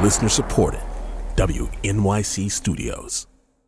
Listener supported. WNYC Studios.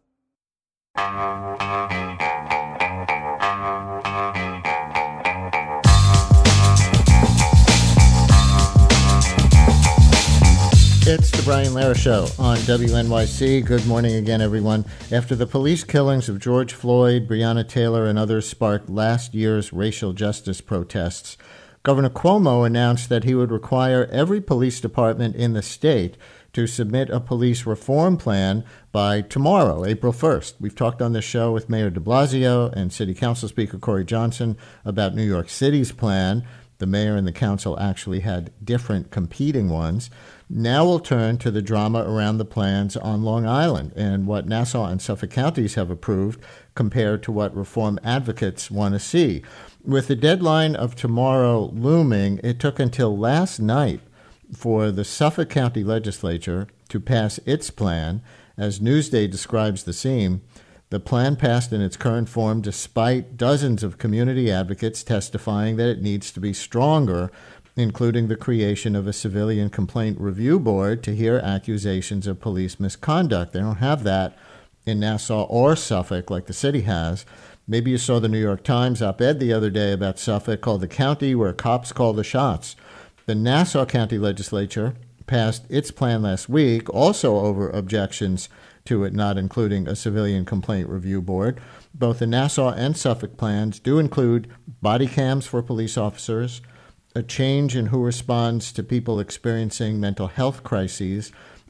It's the Brian Lehrer Show on WNYC. Good morning again, everyone. After the police killings of George Floyd, Breonna Taylor, and others sparked last year's racial justice protests, Governor Cuomo announced that he would require every police department in the state to submit a police reform plan by tomorrow, April 1st. We've talked on this show with Mayor de Blasio and City Council Speaker Corey Johnson about New York City's plan. The mayor and the council actually had different competing ones. Now we'll turn to the drama around the plans on Long Island and what Nassau and Suffolk counties have approved compared to what reform advocates want to see. With the deadline of tomorrow looming, it took until last night for the Suffolk County Legislature to pass its plan. As Newsday describes the scene, the plan passed in its current form despite dozens of community advocates testifying that it needs to be stronger, including the creation of a civilian complaint review board to hear accusations of police misconduct. They don't have that in Nassau or Suffolk like the city has. Maybe you saw the New York Times op-ed the other day about Suffolk called The County Where Cops Call the Shots. The Nassau County Legislature passed its plan last week, also over objections to it not including a civilian complaint review board. Both the Nassau and Suffolk plans do include body cams for police officers, a change in who responds to people experiencing mental health crises,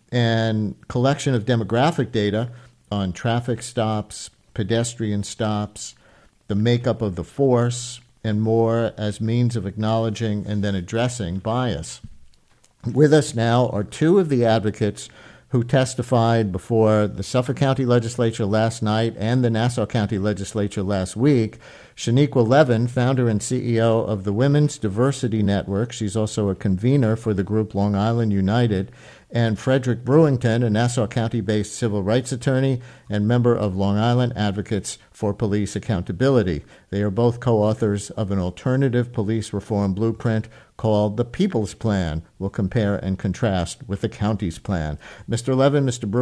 and collection of demographic data on traffic stops, pedestrian stops, the makeup of the force, and more as means of acknowledging and then addressing bias. With us now are two of the advocates who testified before the Suffolk County Legislature last night and the Nassau County Legislature last week. Shaniqua Levin, founder and CEO of the Women's Diversity Network. She's also a convener for the group Long Island United. And Frederick Brewington, a Nassau County-based civil rights attorney and member of Long Island Advocates for Police Accountability. They are both co-authors of an alternative police reform blueprint called the People's Plan. We'll compare and contrast with the county's plan. Mr. Levin,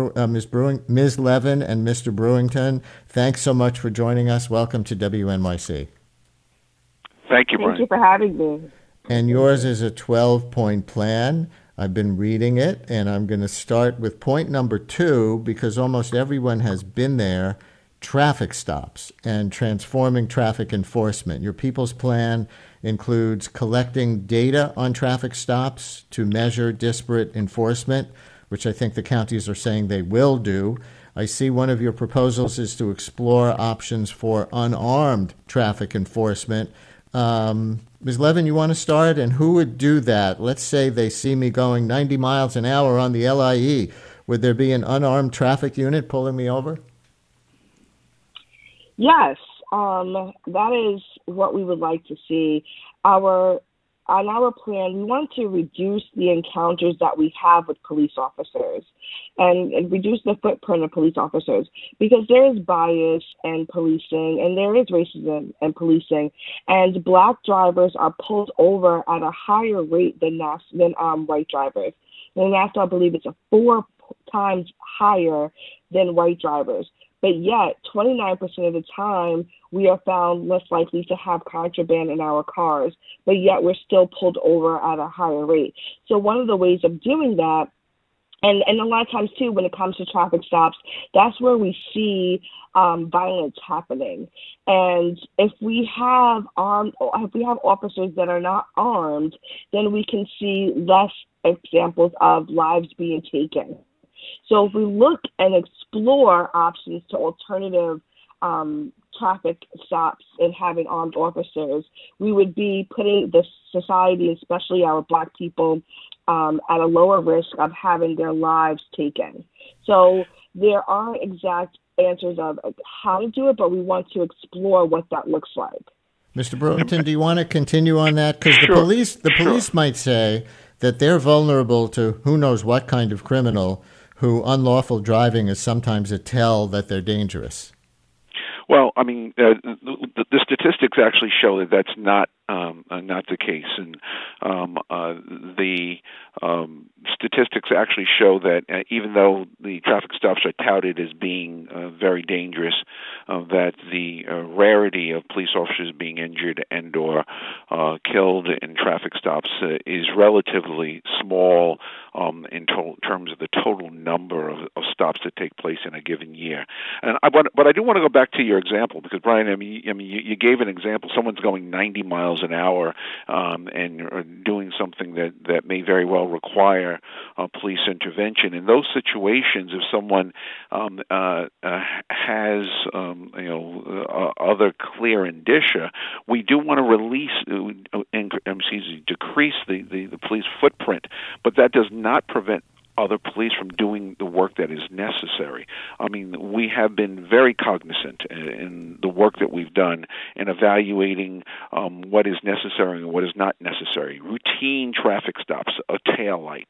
Ms. Levin, and Mr. Brewington, thanks so much for joining us. Welcome to WNYC. Thank you, Brian. Thank you for having me. And yours is a 12-point plan. I've been reading it, and I'm going to start with point number 2 because almost everyone has been there, traffic stops and transforming traffic enforcement. Your People's Plan includes collecting data on traffic stops to measure disparate enforcement, which I think the counties are saying they will do. I see one of your proposals is to explore options for unarmed traffic enforcement. Ms. Levin, you want to start? And who would do that? Let's say they see me going 90 miles an hour on the LIE. Would there be an unarmed traffic unit pulling me over? Yes, that is what we would like to see. On our plan, we want to reduce the encounters that we have with police officers and reduce the footprint of police officers because there is bias in policing and there is racism in policing, and Black drivers are pulled over at a higher rate than white drivers. In Nassau, I believe it's 4 times higher than white drivers. But yet, 29% of the time, we are found less likely to have contraband in our cars, but yet we're still pulled over at a higher rate. So one of the ways of doing that, and a lot of times, too, when it comes to traffic stops, that's where we see violence happening. And if we have officers that are not armed, then we can see less examples of lives being taken. So if we look and explore options to alternative traffic stops and having armed officers, we would be putting the society, especially our Black people, at a lower risk of having their lives taken. So there aren't exact answers of how to do it, but we want to explore what that looks like. Mr. Brewington, do you want to continue on that? Because Sure. the police might say that they're vulnerable to who knows what kind of criminal who unlawful driving is sometimes a tell that they're dangerous. Well, I mean, the statistics actually show that that's not the case, and the statistics actually show that even though the traffic stops are touted as being very dangerous, that the rarity of police officers being injured and or killed in traffic stops is relatively small in terms of the total number of stops that take place in a given year. But I do want to go back to your example because, Brian, you gave an example. Someone's going 90 miles an hour and doing something that may very well require police intervention. In those situations, if someone has other clear indicia, we do want to decrease the police footprint, but that does not prevent other police from doing the work that is necessary. I mean, we have been very cognizant in the work that we've done in evaluating what is necessary and what is not necessary. Routine traffic stops, a tail light,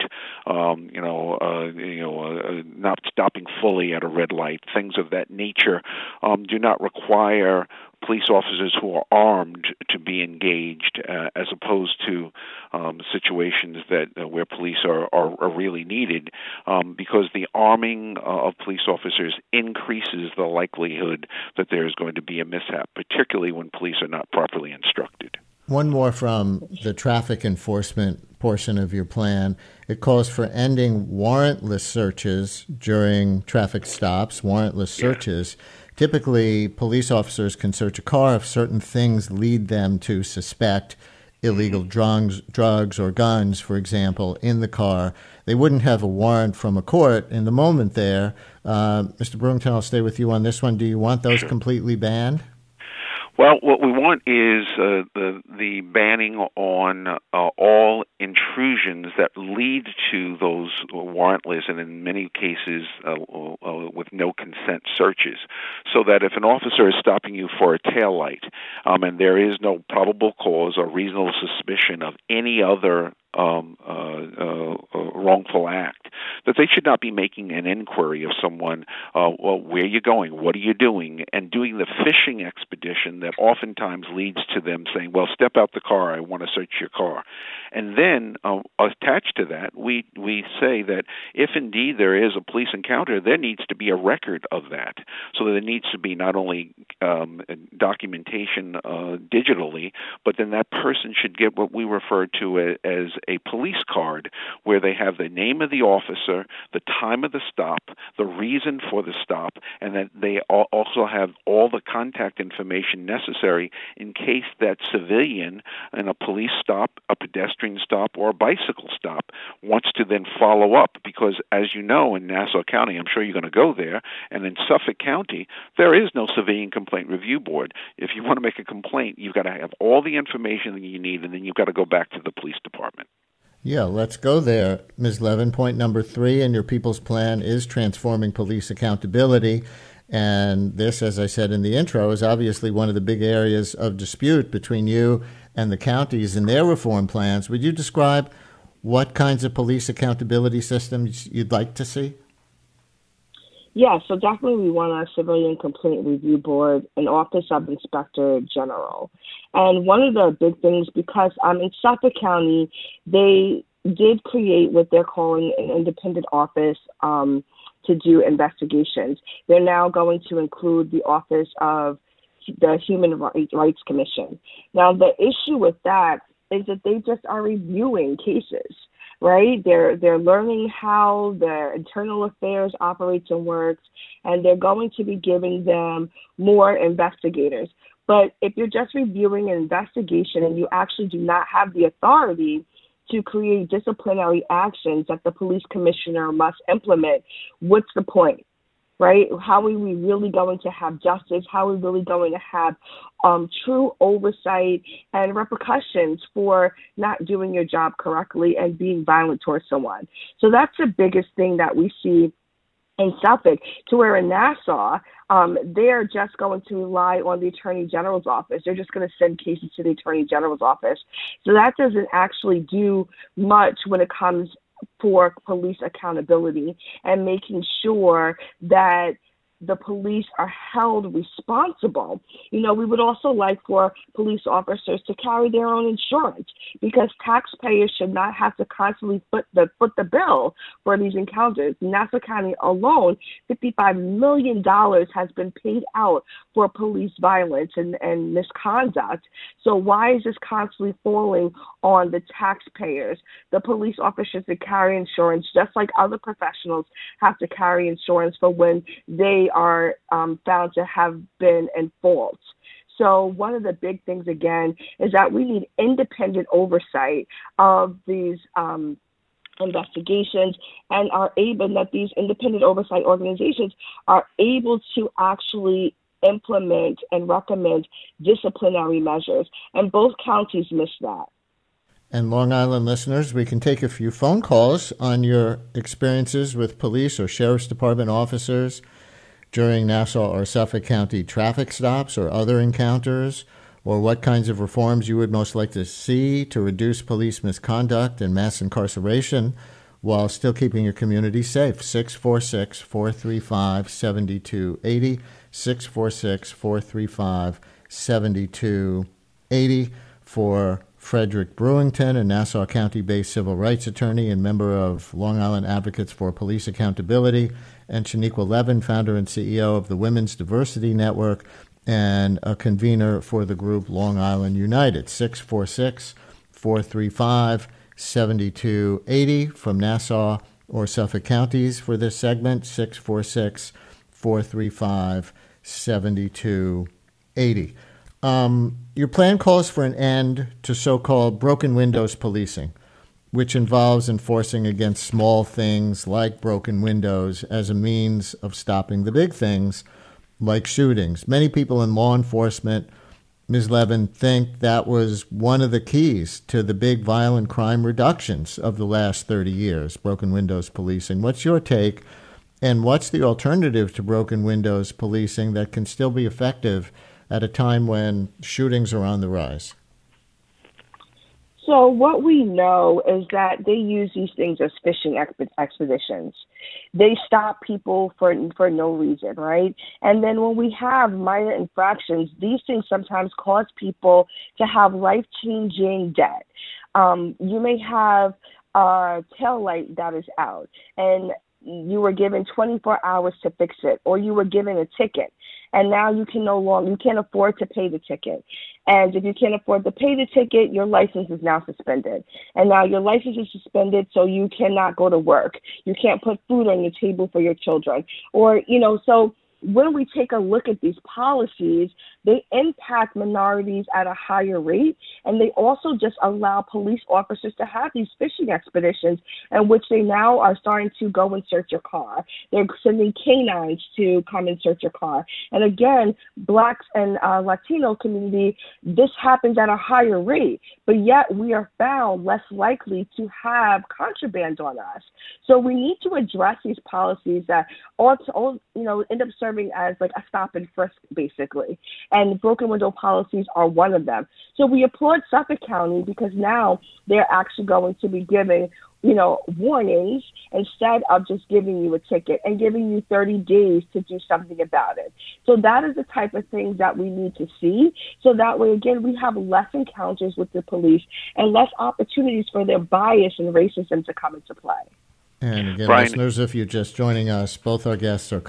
not stopping fully at a red light, things of that nature do not require police officers who are armed to be engaged, as opposed to situations that where police are really needed, because the arming of police officers increases the likelihood that there is going to be a mishap, particularly when police are not properly instructed. One more from the traffic enforcement portion of your plan. It calls for ending warrantless searches during traffic stops, warrantless searches. Yeah. Typically, police officers can search a car if certain things lead them to suspect illegal drugs or guns, for example, in the car. They wouldn't have a warrant from a court in the moment there. Mr. Brewington, I'll stay with you on this one. Do you want those completely banned? Well, what we want is the banning on all intrusions that lead to those warrantless and in many cases with no consent searches, so that if an officer is stopping you for a tail light and there is no probable cause or reasonable suspicion of any other wrongful act, that they should not be making an inquiry of someone, where are you going, what are you doing, and doing the fishing expedition that oftentimes leads to them saying, well, step out the car, I want to search your car. And then attached to that, we say that if indeed there is a police encounter, there needs to be a record of that, so that there needs to be not only documentation digitally, but then that person should get what we refer to as a police card, where they have the name of the officer, the time of the stop, the reason for the stop, and that they also have all the contact information necessary in case that civilian in a police stop, a pedestrian stop, or a bicycle stop wants to then follow up. Because as you know, in Nassau County, I'm sure you're going to go there, and in Suffolk County, there is no civilian complaint review board. If you want to make a complaint, you've got to have all the information that you need, and then you've got to go back to the police department. Yeah, let's go there, Ms. Levin. Point number 3 in your People's Plan is transforming police accountability. And this, as I said in the intro, is obviously one of the big areas of dispute between you and the counties and their reform plans. Would you describe what kinds of police accountability systems you'd like to see? Yeah, so definitely we want a civilian complaint review board, an office of inspector general. And one of the big things, because in Suffolk County, they did create what they're calling an independent office to do investigations. They're now going to include the office of the Human Rights Commission. Now, the issue with that is that they just are reviewing cases. Right? They're learning how their internal affairs operates and works, and they're going to be giving them more investigators. But if you're just reviewing an investigation and you actually do not have the authority to create disciplinary actions that the police commissioner must implement, what's the point? Right? How are we really going to have justice? How are we really going to have true oversight and repercussions for not doing your job correctly and being violent towards someone? So that's the biggest thing that we see in Suffolk, to where in Nassau, they're just going to rely on the Attorney General's office. They're just going to send cases to the Attorney General's office. So that doesn't actually do much when it comes for police accountability and making sure that the police are held responsible. We would also like for police officers to carry their own insurance, because taxpayers should not have to constantly foot the bill for these encounters. In Nassau County alone, $55 million has been paid out for police violence and misconduct. So why is this constantly falling on the taxpayers? The police officers that carry insurance, just like other professionals, have to carry insurance for when they are found to have been in fault. So one of the big things, again, is that we need independent oversight of these investigations, and that these independent oversight organizations are able to actually implement and recommend disciplinary measures. And both counties miss that. And Long Island listeners, we can take a few phone calls on your experiences with police or sheriff's department officers during Nassau or Suffolk County traffic stops or other encounters, or what kinds of reforms you would most like to see to reduce police misconduct and mass incarceration while still keeping your community safe. 646-435-7280, 646-435-7280 for Frederick Brewington, a Nassau County-based civil rights attorney and member of Long Island Advocates for Police Accountability, and Shaniqua Levin, founder and CEO of the Women's Diversity Network and a convener for the group Long Island United. 646-435-7280 from Nassau or Suffolk counties for this segment, 646-435-7280. Your plan calls for an end to so-called broken windows policing, which involves enforcing against small things like broken windows as a means of stopping the big things like shootings. Many people in law enforcement, Ms. Levin, think that was one of the keys to the big violent crime reductions of the last 30 years, broken windows policing. What's your take, and what's the alternative to broken windows policing that can still be effective at a time when shootings are on the rise? So what we know is that they use these things as fishing expeditions. They stop people for no reason, right? And then when we have minor infractions, these things sometimes cause people to have life-changing debt. You may have a tail light that is out, and you were given 24 hours to fix it, or you were given a ticket, and now you can't afford to pay the ticket. And if you can't afford to pay the ticket, your license is now suspended. And now your license is suspended, so you cannot go to work. You can't put food on your table for your children. Or, so when we take a look at these policies, they impact minorities at a higher rate, and they also just allow police officers to have these fishing expeditions in which they now are starting to go and search your car. They're sending canines to come and search your car. And again, Blacks and Latino community, this happens at a higher rate, but yet we are found less likely to have contraband on us. So we need to address these policies that all end up serving as like a stop and frisk, basically. And broken window policies are one of them. So we applaud Suffolk County because now they're actually going to be giving, warnings instead of just giving you a ticket and giving you 30 days to do something about it. So that is the type of things that we need to see. So that way, again, we have less encounters with the police and less opportunities for their bias and racism to come into play. And again, Brian, listeners, if you're just joining us, both our guests are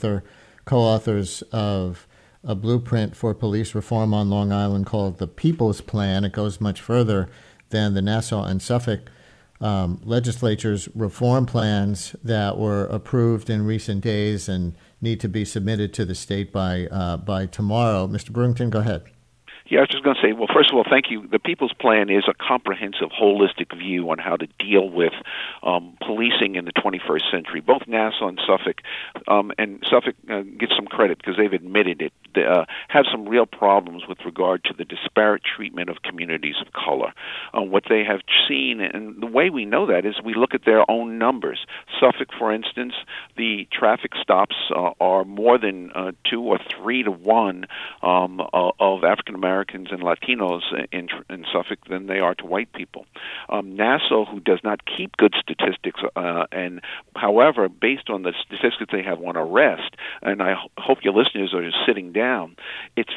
co-authors of a blueprint for police reform on Long Island called the People's Plan. It goes much further than the Nassau and Suffolk legislature's reform plans that were approved in recent days and need to be submitted to the state by tomorrow. Mr. Brewington, go ahead. Yeah, I was just going to say, well, first of all, thank you. The People's Plan is a comprehensive, holistic view on how to deal with policing in the 21st century. Both Nassau and Suffolk get some credit because they've admitted it, have some real problems with regard to the disparate treatment of communities of color. What they have seen, and the way we know that is we look at their own numbers. Suffolk, for instance, the traffic stops are more than 2 or 3 to 1 of African American Americans and Latinos in Suffolk than they are to white people. Nassau, who does not keep good statistics, and however, based on the statistics they have on arrest, and I hope your listeners are sitting down, it's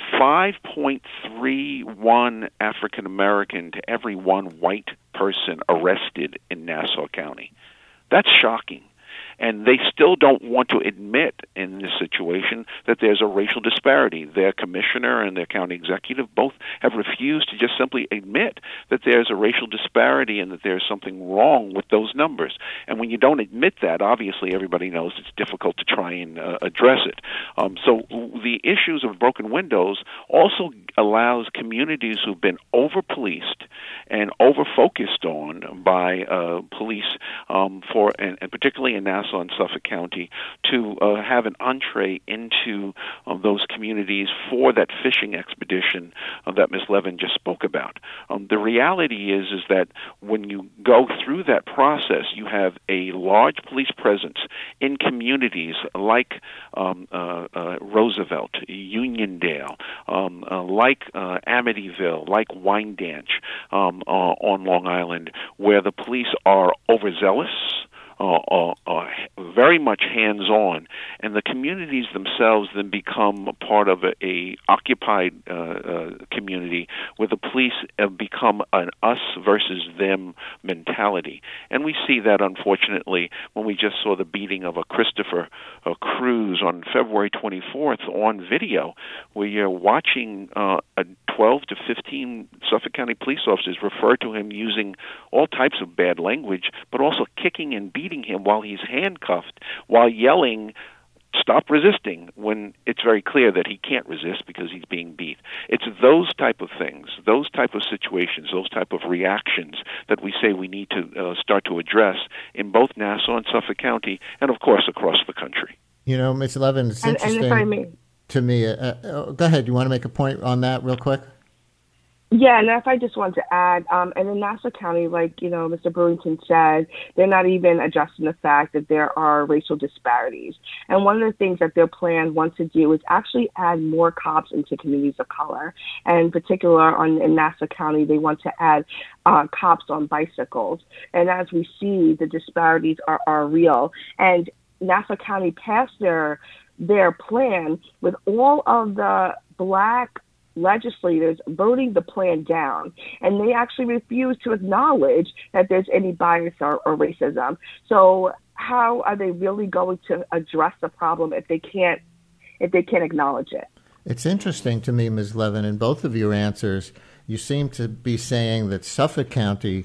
5.31 African American to every one white person arrested in Nassau County. That's shocking. And they still don't want to admit in this situation that there's a racial disparity. Their commissioner and their county executive both have refused to just simply admit that there's a racial disparity and that there's something wrong with those numbers. And when you don't admit that, obviously everybody knows it's difficult to try and address it. So the issues of broken windows also allows communities who've been over-policed and over-focused on by police, and particularly in Nassau and Suffolk County, to have an entree into those communities for that fishing expedition that Ms. Levin just spoke about. The reality is that when you go through that process, you have a large police presence in communities like Roosevelt, Uniondale, like Amityville, like Wyandanch on Long Island, where the police are overzealous, very much hands-on, and the communities themselves then become part of a occupied community where the police have become an us versus them mentality. And we see that, unfortunately, when we just saw the beating of a Christopher Cruz on February 24th on video, where you're watching 12 to 15 Suffolk County police officers refer to him using all types of bad language, but also kicking and beating him while he's handcuffed, while yelling, "Stop resisting," when it's very clear that he can't resist because he's being beat. It's those type of things, those type of situations, those type of reactions that we say we need to start to address in both Nassau and Suffolk County, and of course across the country. You know, Ms. Levin, it's interesting if I may, to me. Go ahead. You want to make a point on that real quick? Yeah, and if I just want to add, and in Nassau County, like, Mr. Brewington said, they're not even addressing the fact that there are racial disparities. And one of the things that their plan wants to do is actually add more cops into communities of color. And in particular, in Nassau County, they want to add cops on bicycles. And as we see, the disparities are real. And Nassau County passed their plan with all of the Black legislators voting the plan down, and they actually refuse to acknowledge that there's any bias or racism. So how are they really going to address the problem if they can't acknowledge it? It's interesting to me, Ms. Levin, in both of your answers, you seem to be saying that Suffolk County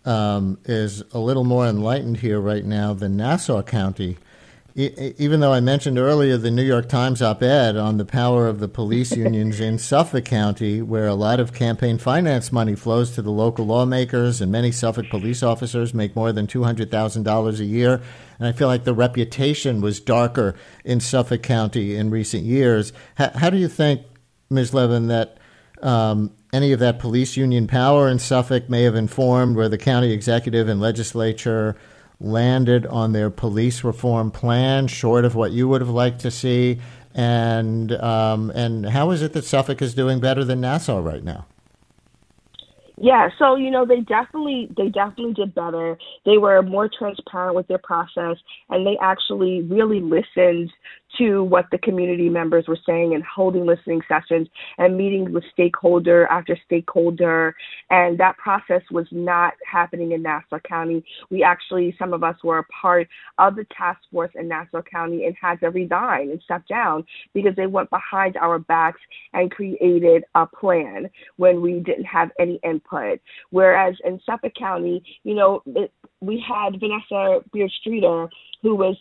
is a little more enlightened here right now than Nassau County. Even though I mentioned earlier the New York Times op-ed on the power of the police unions in Suffolk County, where a lot of campaign finance money flows to the local lawmakers, and many Suffolk police officers make more than $200,000 a year. And I feel like the reputation was darker in Suffolk County in recent years. How do you think, Ms. Levin, that any of that police union power in Suffolk may have informed where the county executive and legislature landed on their police reform plan, short of what you would have liked to see? And how is it that Suffolk is doing better than Nassau right now? Yeah, so they definitely did better. They were more transparent with their process, and they actually really listened to what the community members were saying and holding listening sessions and meeting with stakeholder after stakeholder. And that process was not happening in Nassau County. Some of us were a part of the task force in Nassau County and had to resign and step down because they went behind our backs and created a plan when we didn't have any input. Whereas in Suffolk County, we had Vanessa Beard-Streeter, who was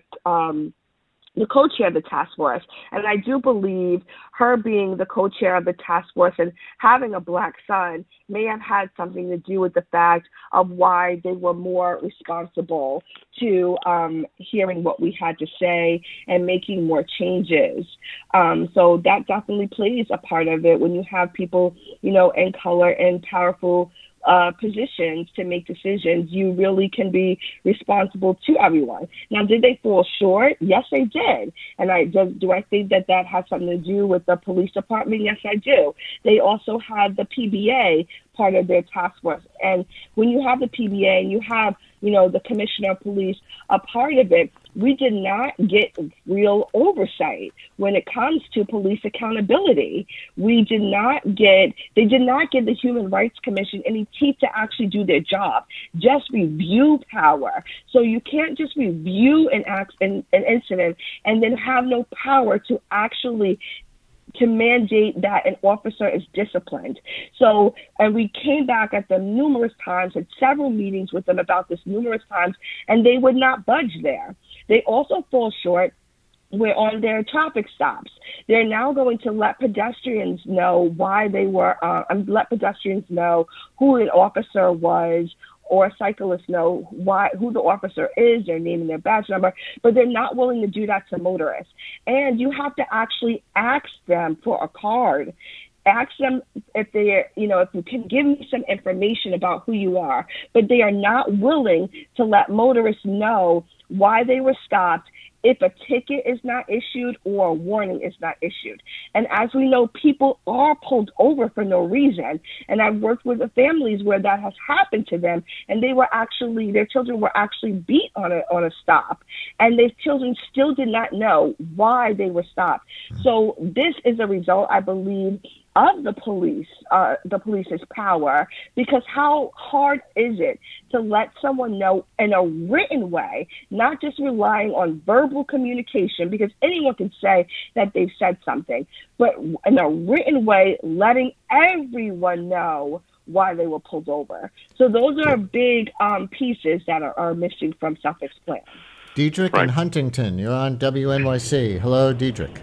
the co-chair of the task force. And I do believe her being the co-chair of the task force and having a Black son may have had something to do with the fact of why they were more responsible to hearing what we had to say and making more changes. So that definitely plays a part of it when you have people, in color and powerful positions to make decisions, you really can be responsible to everyone. Now, did they fall short? Yes, they did. And do I think that that has something to do with the police department? Yes, I do. They also had the PBA part of their task force. And when you have the PBA and you have, the commissioner of police a part of it, we did not get real oversight when it comes to police accountability. They did not give the Human Rights Commission any teeth to actually do their job, just review power. So you can't just review an incident and then have no power to actually to mandate that an officer is disciplined. So, and we came back at them numerous times, had several meetings with them about this numerous times, and they would not budge there. They also fall short on their traffic stops. They're now going to let pedestrians know why they were, let pedestrians know who an officer was, or cyclists know who the officer is, their name and their badge number, but they're not willing to do that to motorists. And you have to actually ask them for a card. Ask them if if you can give me some information about who you are, but they are not willing to let motorists know why they were stopped, if a ticket is not issued or a warning is not issued. And as we know, people are pulled over for no reason. And I've worked with the families where that has happened to them, and their children were actually beat on a stop, and their children still did not know why they were stopped. So this is a result, I believe, of the police's power, because how hard is it to let someone know in a written way, not just relying on verbal communication, because anyone can say that they've said something, but in a written way, letting everyone know why they were pulled over. So those are big pieces that are missing from Suffolk's plan. Diedrich in Huntington, you're on WNYC. Hello, Diedrich.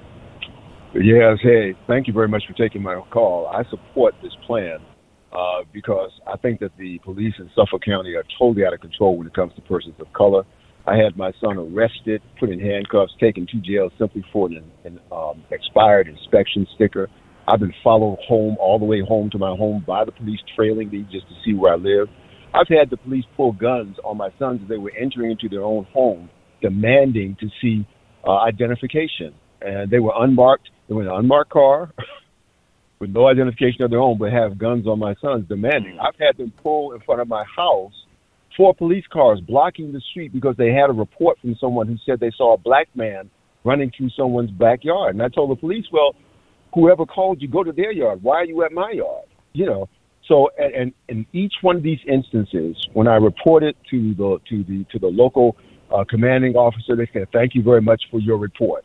Yes, hey, thank you very much for taking my call. I support this plan because I think that the police in Suffolk County are totally out of control when it comes to persons of color. I had my son arrested, put in handcuffs, taken to jail simply for an expired inspection sticker. I've been followed home, all the way home to my home by the police, trailing me just to see where I live. I've had the police pull guns on my sons as they were entering into their own home, demanding to see identification. And they were unmarked. They were in an unmarked car with no identification of their own, but have guns on my sons demanding. I've had them pull in front of my house 4 police cars blocking the street because they had a report from someone who said they saw a black man running through someone's backyard. And I told the police, well, whoever called you, go to their yard. Why are you at my yard? So and in each one of these instances, when I reported to the local commanding officer, they said, thank you very much for your report.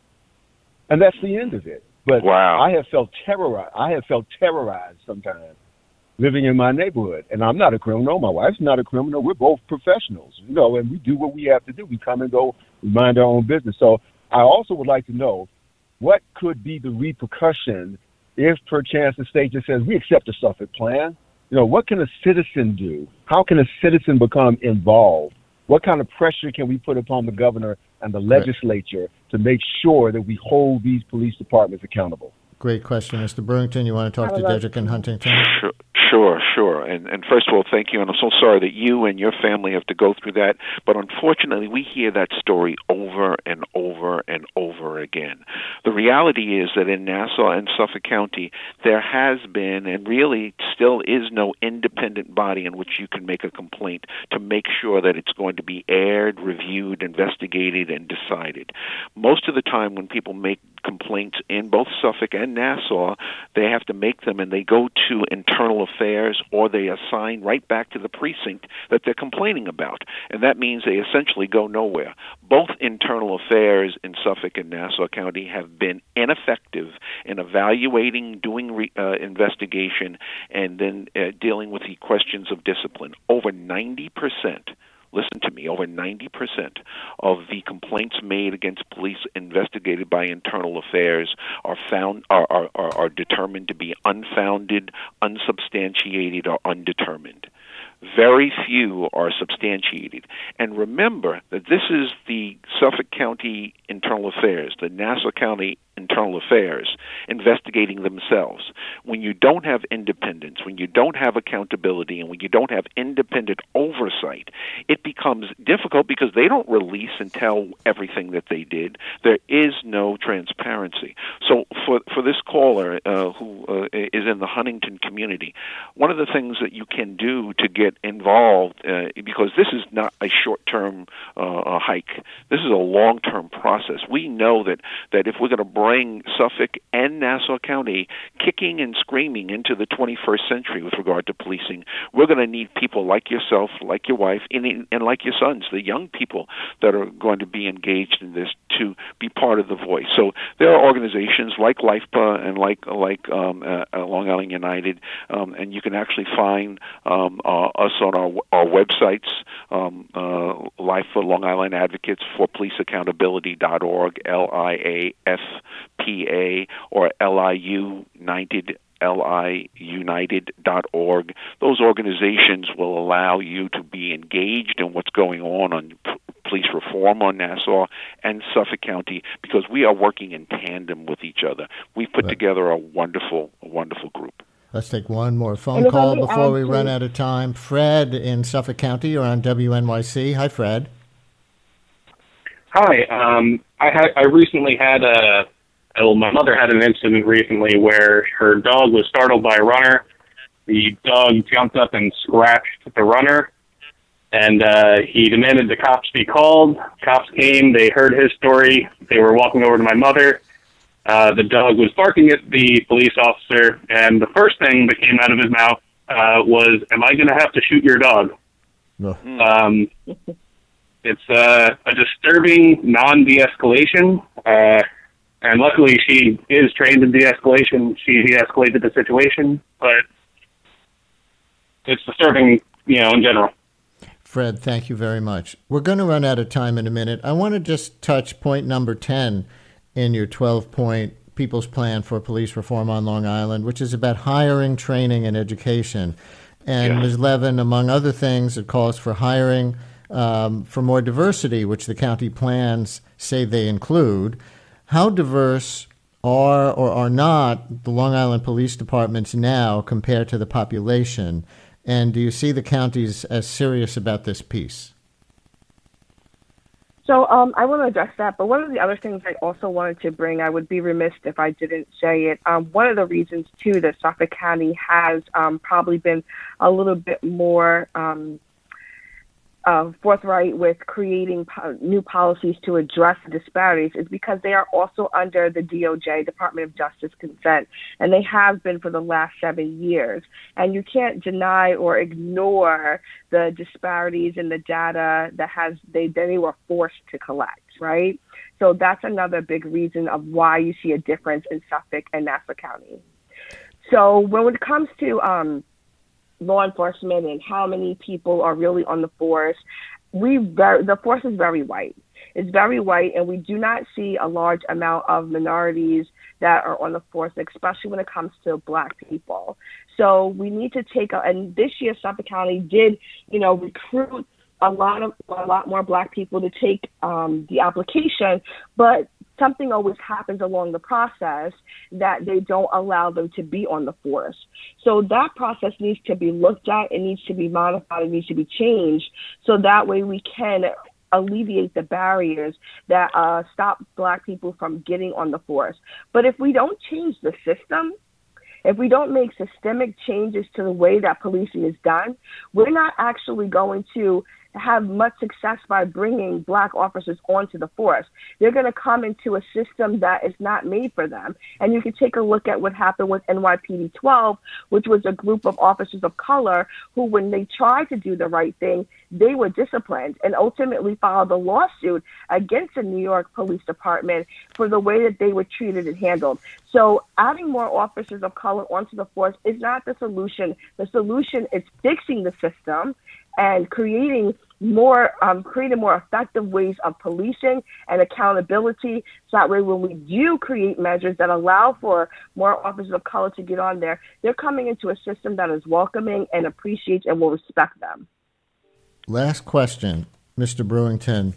And that's the end of it. But wow. I have felt terrorized sometimes living in my neighborhood. And I'm not a criminal. My wife's not a criminal. We're both professionals, and we do what we have to do. We come and go, we mind our own business. So I also would like to know what could be the repercussion if perchance the state just says, we accept the Suffolk plan. What can a citizen do? How can a citizen become involved? What kind of pressure can we put upon the governor and the legislature to make sure that we hold these police departments accountable? Great question. Mr. Brewington, you want to talk to Diedrich in Huntington? Sure. And first of all, thank you. And I'm so sorry that you and your family have to go through that. But unfortunately, we hear that story over and over and over again. The reality is that in Nassau and Suffolk County, there has been and really still is no independent body in which you can make a complaint to make sure that it's going to be aired, reviewed, investigated, and decided. Most of the time when people make complaints in both Suffolk and Nassau, they have to make them and they go to internal affairs or they assign right back to the precinct that they're complaining about. And that means they essentially go nowhere. Both internal affairs in Suffolk and Nassau County have been ineffective in evaluating, doing investigation, and then dealing with the questions of discipline. Over 90%. Listen to me, over 90% of the complaints made against police investigated by internal affairs are determined to be unfounded, unsubstantiated, or undetermined. Very few are substantiated. And remember that this is the Suffolk County Internal Affairs, the Nassau County Internal Affairs, investigating themselves. When you don't have independence, when you don't have accountability, and when you don't have independent oversight, it becomes difficult because they don't release and tell everything that they did. There is no transparency. So for this caller who is in the Huntington community, one of the things that you can do to get involved, because this is not a short-term hike, this is a long-term process. We know that if we're going to bring Suffolk and Nassau County kicking and screaming into the 21st century with regard to policing, we're going to need people like yourself, like your wife, and like your sons, the young people that are going to be engaged in this, to be part of the voice. So there are organizations like LIFEPA and like Long Island United, and you can actually find us on our websites, LIFEPA, Long Island Advocates for Police Accountability.org, LIAFPA, or LIUnited.org. Those organizations will allow you to be engaged in what's going on police reform on Nassau and Suffolk County, because we are working in tandem with each other. We've put together a wonderful group. Let's take one more phone call before we run out of time. Fred in Suffolk County, you're on WNYC. Hi, Fred. Hi. I recently had my mother had an incident recently where her dog was startled by a runner. The dog jumped up and scratched the runner, and he demanded the cops be called. Cops came. They heard his story. They were walking over to my mother. The dog was barking at the police officer, and the first thing that came out of his mouth was, "Am I going to have to shoot your dog?" No. It's a disturbing non-de-escalation, and luckily she is trained in de-escalation. She de-escalated the situation, but it's disturbing, in general. Fred, thank you very much. We're going to run out of time in a minute. I want to just touch point number 10 in your 12-point People's Plan for Police Reform on Long Island, which is about hiring, training, and education. And Ms. Levin, among other things, it calls for hiring for more diversity, which the county plans say they include. How diverse are or are not the Long Island police departments now compared to the population? And do you see the counties as serious about this piece? So I want to address that, but one of the other things I also wanted to bring, I would be remiss if I didn't say it. One of the reasons, too, that Suffolk County has probably been a little bit more forthright with creating new policies to address disparities is because they are also under the DOJ, Department of Justice consent, and they have been for the last 7 years. And you can't deny or ignore the disparities in the data that they were forced to collect, right? So that's another big reason of why you see a difference in Suffolk and Nassau County. So when it comes to law enforcement and how many people are really on the force, the force is very white. It's very white, and we do not see a large amount of minorities that are on the force, especially when it comes to Black people. So we need to and this year Suffolk County did, recruit a lot more Black people to take the application, but something always happens along the process that they don't allow them to be on the force. So that process needs to be looked at, it needs to be modified, it needs to be changed, so that way we can alleviate the barriers that stop Black people from getting on the force. But if we don't change the system, if we don't make systemic changes to the way that policing is done, we're not actually going to have much success by bringing Black officers onto the force. They're going to come into a system that is not made for them. And you can take a look at what happened with NYPD 12, which was a group of officers of color who, when they tried to do the right thing, they were disciplined and ultimately filed a lawsuit against the New York Police Department for the way that they were treated and handled. So adding more officers of color onto the force is not the solution. The solution is fixing the system and creating more effective ways of policing and accountability. So that way, when we do create measures that allow for more officers of color to get on there, they're coming into a system that is welcoming and appreciates and will respect them. Last question, Mr. Brewington.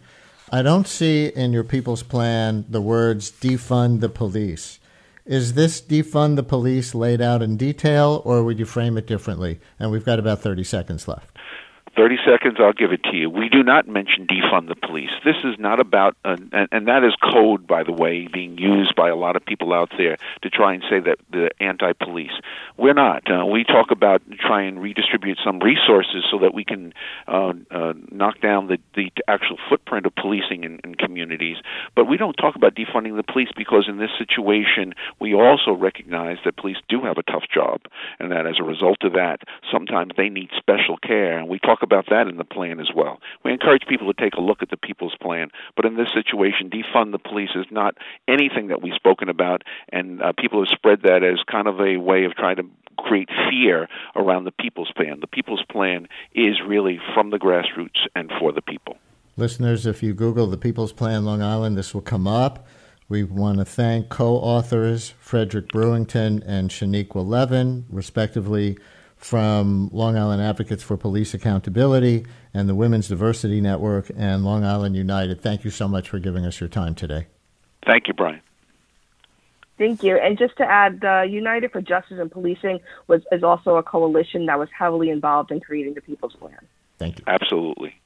I don't see in your People's Plan the words defund the police. Is this defund the police laid out in detail, or would you frame it differently? And we've got about 30 seconds left. 30 seconds, I'll give it to you. We do not mention defund the police. This is not about, and that is code, by the way, being used by a lot of people out there to try and say that the anti-police. We're not. We talk about try and redistribute some resources so that we can knock down the actual footprint of policing in communities. But we don't talk about defunding the police because in this situation, we also recognize that police do have a tough job, and that as a result of that, sometimes they need special care. And we talk about that in the plan as well. We encourage people to take a look at the People's Plan, but in this situation, defund the police is not anything that we've spoken about, and people have spread that as kind of a way of trying to create fear around the People's Plan. The People's Plan is really from the grassroots and for the people. Listeners, if you Google the People's Plan Long Island, this will come up. We want to thank co-authors Frederick Brewington and Shaniqua Levin, respectively, from Long Island Advocates for Police Accountability and the Women's Diversity Network and Long Island United. Thank you so much for giving us your time today. Thank you, Brian. Thank you. And just to add, United for Justice and Policing is also a coalition that was heavily involved in creating the People's Plan. Thank you. Absolutely.